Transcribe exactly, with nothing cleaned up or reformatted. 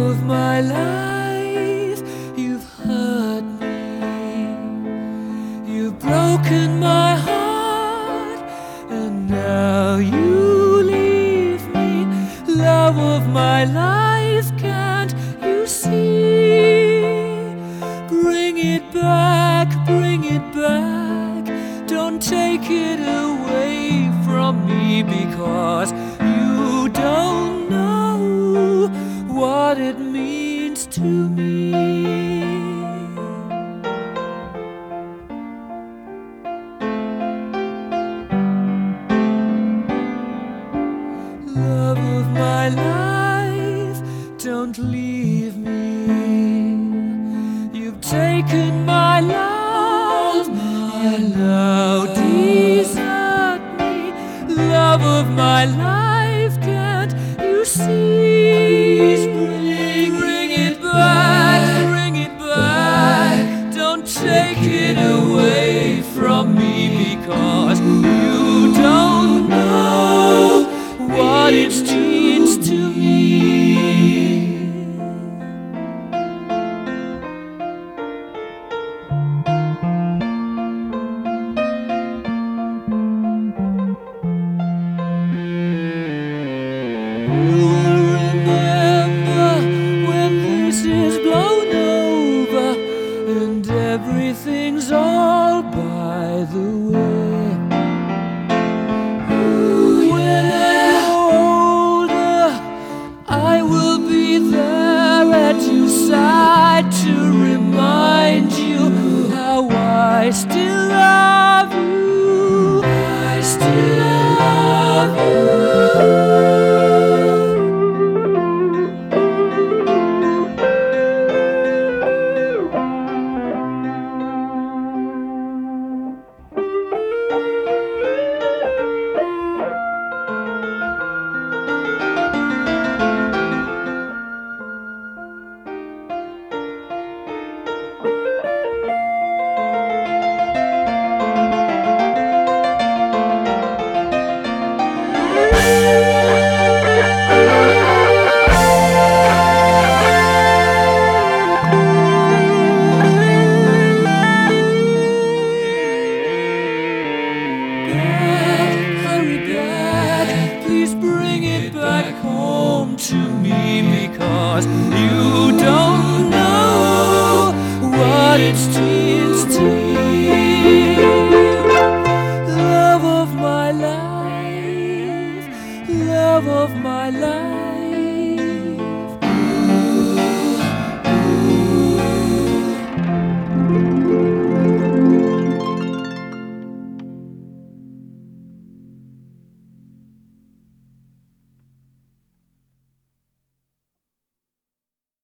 of my life, you've hurt me, you've broken my heart, and now you leave me. Love of my life, can't you see? Bring it back, bring it back, don't take it away from me, because you don't know what it means to me. Love of my life, don't leave me. You've taken my love, and now desert me. Love of my life, can't you see? Bring, bring it back, bring it back, don't take it away from me, because you don't know what it means to me. You will remember when this is blown over and everything's all by the way. When I'm older, I will be there at your side to remind you how I still love you. I still love you. To me, because you don't know what it means to me. Love of my life, love of my life.